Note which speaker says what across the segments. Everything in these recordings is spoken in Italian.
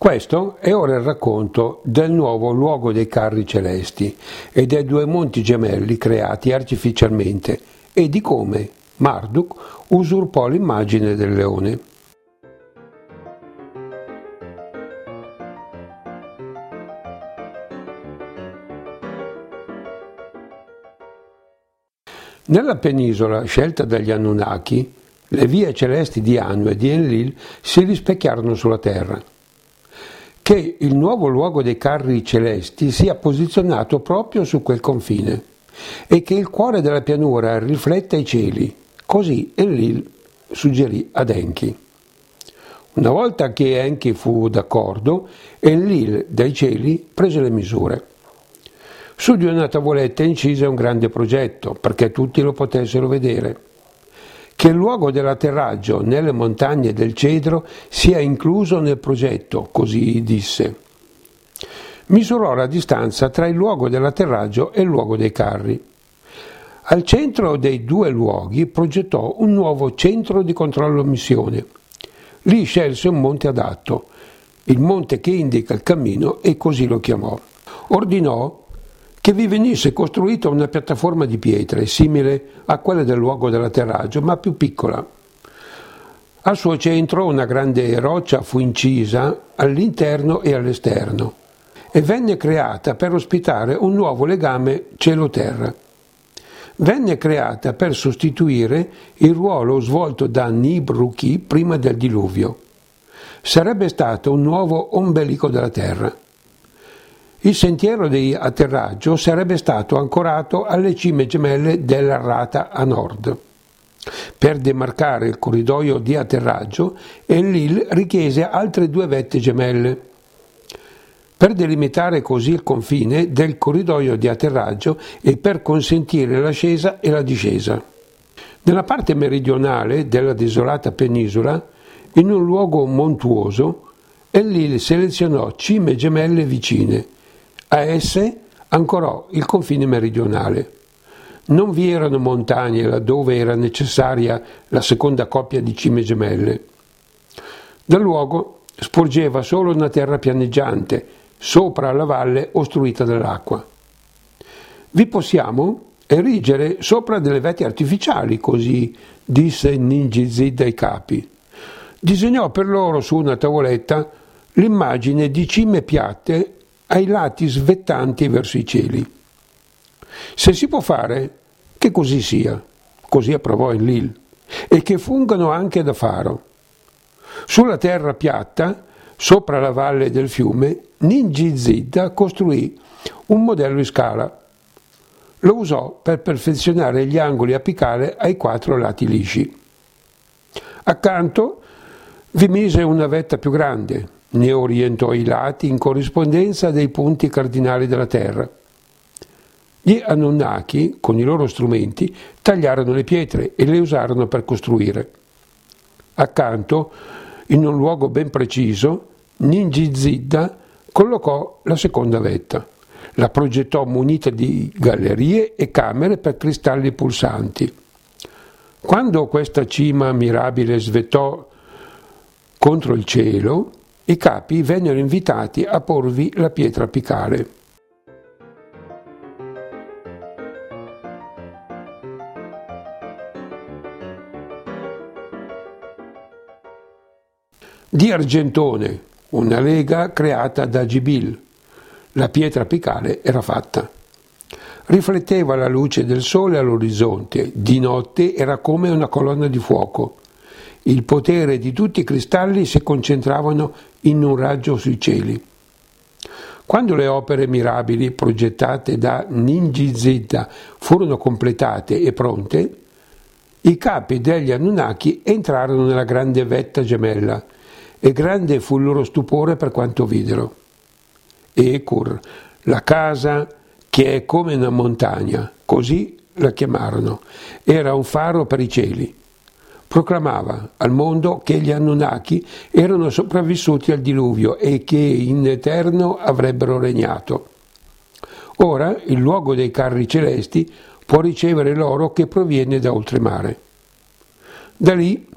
Speaker 1: Questo è ora il racconto del nuovo luogo dei carri celesti e dei due monti gemelli creati artificialmente e di come Marduk usurpò l'immagine del leone. Nella penisola scelta dagli Anunnaki, le vie celesti di Anu e di Enlil si rispecchiarono sulla terra. Che il nuovo luogo dei carri celesti sia posizionato proprio su quel confine e che il cuore della pianura rifletta i cieli, così Enlil suggerì ad Enki. Una volta che Enki fu d'accordo, Enlil dai cieli prese le misure. Su di una tavoletta incise un grande progetto perché tutti lo potessero vedere. Che il luogo dell'atterraggio nelle montagne del Cedro sia incluso nel progetto, così disse. Misurò la distanza tra il luogo dell'atterraggio e il luogo dei carri. Al centro dei due luoghi progettò un nuovo centro di controllo missione. Lì scelse un monte adatto, il monte che indica il cammino, e così lo chiamò. Ordinò che vi venisse costruita una piattaforma di pietre simile a quella del luogo dell'atterraggio, ma più piccola. Al suo centro una grande roccia fu incisa all'interno e all'esterno e venne creata per ospitare un nuovo legame cielo-terra. Venne creata per sostituire il ruolo svolto da Nibruki prima del diluvio. Sarebbe stato un nuovo ombelico della terra. Il sentiero di atterraggio sarebbe stato ancorato alle cime gemelle dell'Arrata a nord. Per demarcare il corridoio di atterraggio, Enlil richiese altre due vette gemelle. Per delimitare così il confine del corridoio di atterraggio e per consentire l'ascesa e la discesa. Nella parte meridionale della desolata penisola, in un luogo montuoso, Enlil selezionò cime gemelle vicine. A esse ancorò il confine meridionale. Non vi erano montagne laddove era necessaria la seconda coppia di cime gemelle. Dal luogo sporgeva solo una terra pianeggiante, sopra la valle ostruita dall'acqua. Vi possiamo erigere sopra delle vette artificiali, così disse Ninjizid ai capi. Disegnò per loro su una tavoletta l'immagine di cime piatte ai lati svettanti verso i cieli. Se si può fare, che così sia, così approvò Enlil, e che fungano anche da faro. Sulla terra piatta, sopra la valle del fiume, Ninjizid costruì un modello in scala. Lo usò per perfezionare gli angoli apicali ai 4 lati lisci. Accanto vi mise una vetta più grande. Ne orientò i lati in corrispondenza dei punti cardinali della terra. Gli Anunnaki, con i loro strumenti, tagliarono le pietre e le usarono per costruire. Accanto, in un luogo ben preciso, Ninjizid collocò la seconda vetta. La progettò munita di gallerie e camere per cristalli pulsanti. Quando questa cima mirabile svettò contro il cielo, i capi vennero invitati a porvi la pietra apicale. Di argentone, una lega creata da Gibil. La pietra apicale era fatta. Rifletteva la luce del sole all'orizzonte, di notte era come una colonna di fuoco. Il potere di tutti i cristalli si concentravano in un raggio sui cieli. Quando le opere mirabili progettate da Ninjizid furono completate e pronte, i capi degli Anunnaki entrarono nella grande vetta gemella e grande fu il loro stupore per quanto videro. Ekur, la casa che è come una montagna, così la chiamarono, era un faro per i cieli. Proclamava al mondo che gli Anunnaki erano sopravvissuti al diluvio e che in eterno avrebbero regnato. Ora il luogo dei carri celesti può ricevere l'oro che proviene da oltremare. Da lì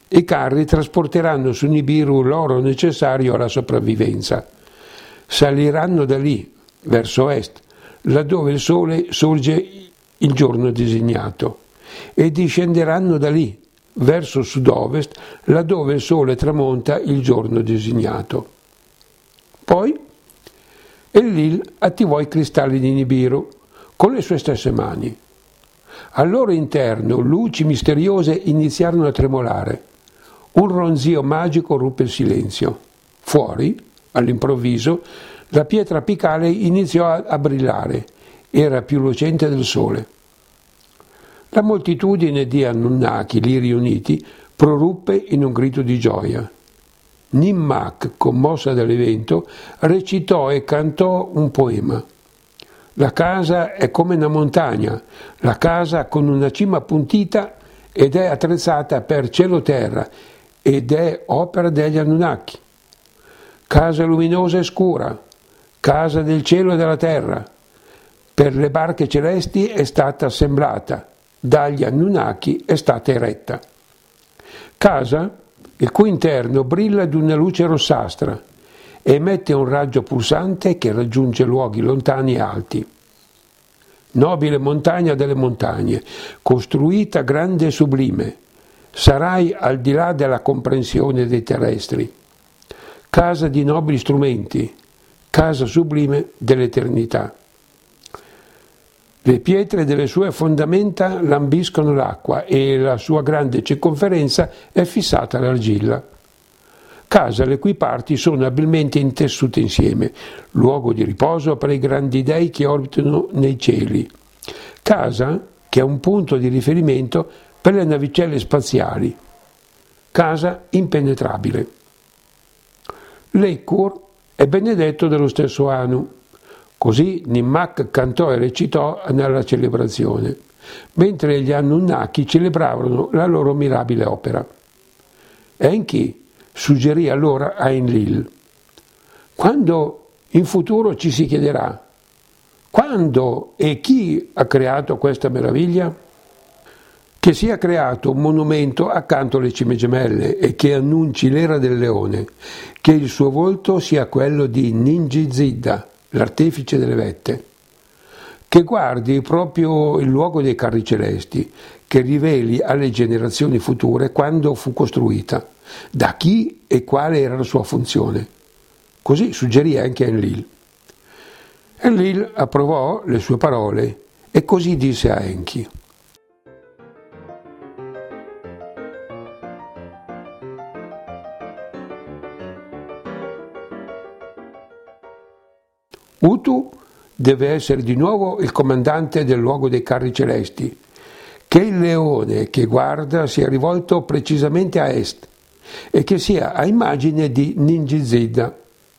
Speaker 1: I carri trasporteranno su Nibiru l'oro necessario alla sopravvivenza. Saliranno da lì, verso est, laddove il sole sorge il giorno designato, e discenderanno da lì, verso sud-ovest, laddove il sole tramonta il giorno designato. Poi Enlil attivò i cristalli di Nibiru con le sue stesse mani. Al loro interno luci misteriose iniziarono a tremolare. Un ronzio magico ruppe il silenzio. Fuori, all'improvviso, la pietra apicale iniziò a brillare. Era più lucente del sole. La moltitudine di Anunnaki lì riuniti proruppe in un grido di gioia. Nimmak, commossa dall'evento, recitò e cantò un poema. La casa è come una montagna, la casa con una cima appuntita ed è attrezzata per cielo-terra ed è opera degli Anunnaki. Casa luminosa e scura, casa del cielo e della terra, per le barche celesti è stata assemblata, dagli Anunnaki è stata eretta. Casa il cui interno brilla di una luce rossastra e emette un raggio pulsante che raggiunge luoghi lontani e alti. Nobile montagna delle montagne, costruita grande e sublime, sarai al di là della comprensione dei terrestri. Casa di nobili strumenti, casa sublime dell'eternità. Le pietre delle sue fondamenta lambiscono l'acqua e la sua grande circonferenza è fissata all'argilla. Casa le cui parti sono abilmente intessute insieme, luogo di riposo per i grandi dei che orbitano nei cieli. Casa che è un punto di riferimento per le navicelle spaziali. Casa impenetrabile. L'Ekur è benedetto dello stesso Anu. Così Nimmak cantò e recitò nella celebrazione, mentre gli Anunnaki celebravano la loro mirabile opera. Enki suggerì allora a Enlil: quando in futuro ci si chiederà quando e chi ha creato questa meraviglia? Che sia creato un monumento accanto alle cime gemelle e che annunci l'era del leone, che il suo volto sia quello di Ningi-Zidda, l'artefice delle vette, che guardi proprio il luogo dei carri celesti, che riveli alle generazioni future quando fu costruita, da chi e quale era la sua funzione. Così suggerì anche Enlil. Enlil approvò le sue parole e così disse a Enki: Utu deve essere di nuovo il comandante del luogo dei carri celesti, che il leone che guarda sia rivolto precisamente a est e che sia a immagine di Ningi-Zidda.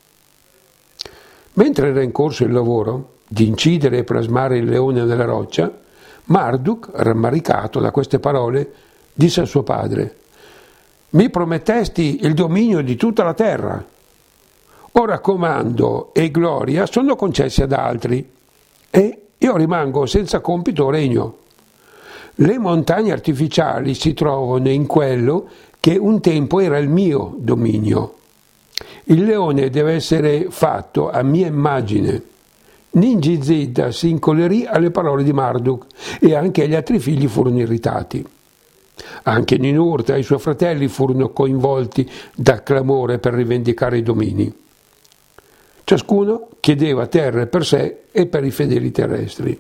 Speaker 1: Mentre era in corso il lavoro di incidere e plasmare il leone nella roccia, Marduk, rammaricato da queste parole, disse a suo padre: «Mi promettesti il dominio di tutta la terra. Ora comando e gloria sono concessi ad altri e io rimango senza compito o regno. Le montagne artificiali si trovano in quello che un tempo era il mio dominio. Il leone deve essere fatto a mia immagine». Ningi-Zidda si incollerì alle parole di Marduk e anche gli altri figli furono irritati. Anche Ninurta e i suoi fratelli furono coinvolti dal clamore per rivendicare i domini. Ciascuno chiedeva terre per sé e per i fedeli terrestri.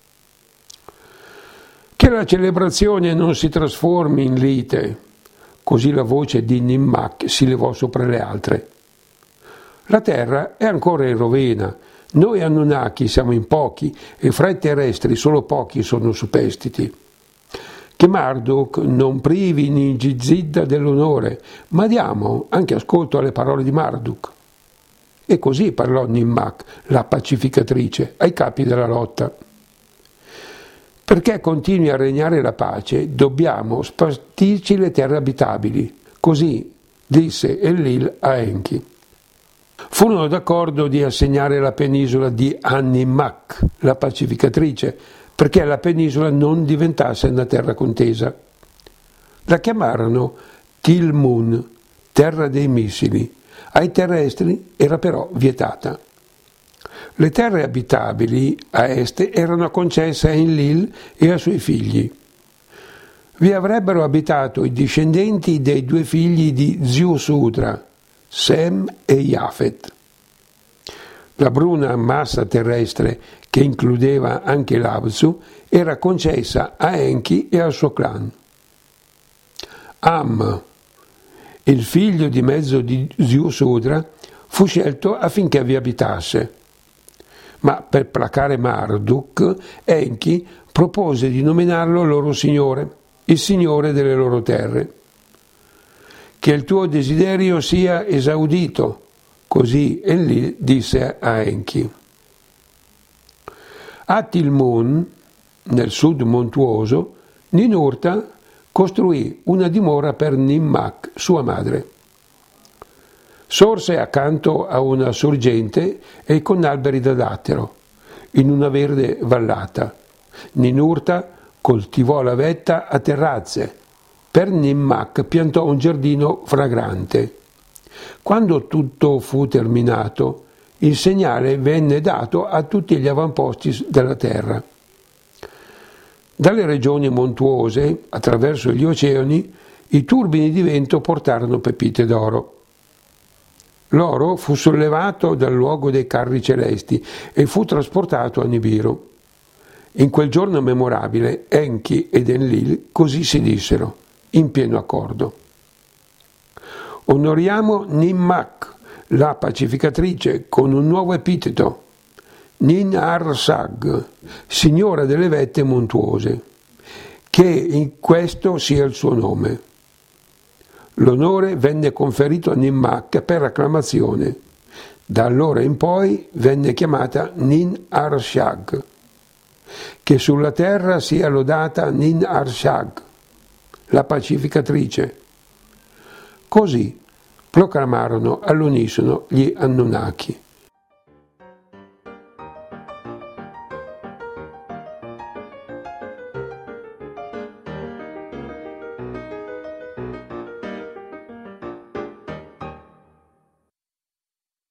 Speaker 1: Che la celebrazione non si trasformi in lite, così la voce di Nimmak si levò sopra le altre. La terra è ancora in rovina, noi Anunnaki siamo in pochi e fra i terrestri solo pochi sono superstiti. Che Marduk non privi Ningi-Zidda dell'onore, ma diamo anche ascolto alle parole di Marduk. E così parlò Nimmak, la pacificatrice, ai capi della lotta. Perché continui a regnare la pace, dobbiamo spartirci le terre abitabili. Così disse Enlil a Enki. Furono d'accordo di assegnare la penisola di An-Nimmak, la pacificatrice, perché la penisola non diventasse una terra contesa. La chiamarono Tilmun, terra dei missili. Ai terrestri era però vietata. Le terre abitabili a est erano concesse a Enlil e ai suoi figli. Vi avrebbero abitato i discendenti dei due figli di Ziusudra, Sem e Jafet. La bruna massa terrestre, che includeva anche l'Abzu, era concessa a Enki e al suo clan. Am, il figlio di mezzo di Ziusudra, fu scelto affinché vi abitasse. Ma per placare Marduk, Enki propose di nominarlo loro signore, il signore delle loro terre. Che il tuo desiderio sia esaudito, così Enlil disse a Enki. A Tilmun, nel sud montuoso, Ninurta costruì una dimora per Nimmak, sua madre. Sorse accanto a una sorgente e con alberi da dattero, in una verde vallata. Ninurta coltivò la vetta a terrazze. Per Nimmak piantò un giardino fragrante. Quando tutto fu terminato, il segnale venne dato a tutti gli avamposti della terra. Dalle regioni montuose, attraverso gli oceani, i turbini di vento portarono pepite d'oro. L'oro fu sollevato dal luogo dei carri celesti e fu trasportato a Nibiru. In quel giorno memorabile, Enki ed Enlil così si dissero, in pieno accordo. Onoriamo Nimmak, la pacificatrice, con un nuovo epiteto, Nin-Arsag, signora delle vette montuose, che in questo sia il suo nome. L'onore venne conferito a Nimmak per acclamazione. Da allora in poi venne chiamata Nin-Arshag. Che sulla terra sia lodata Nin-Arshag, la pacificatrice. Così proclamarono all'unisono gli Anunnaki.